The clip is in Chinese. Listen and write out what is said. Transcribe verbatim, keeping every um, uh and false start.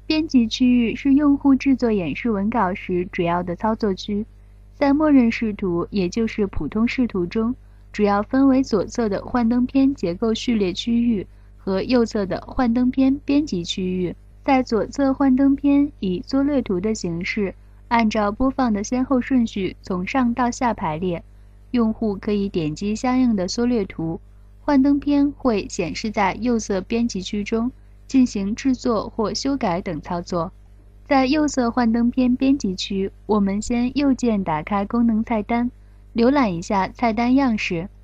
编辑区域是用户制作演示文稿时主要的操作区，在默认视图，也就是普通视图中，主要分为左侧的幻灯片结构序列区域和右侧的幻灯片编辑区域。在左侧幻灯片以缩略图的形式，按照播放的先后顺序从上到下排列，用户可以点击相应的缩略图，幻灯片会显示在右侧编辑区中，进行制作或修改等操作。在右侧幻灯片编辑区，我们先右键打开功能菜单，浏览一下菜单样式。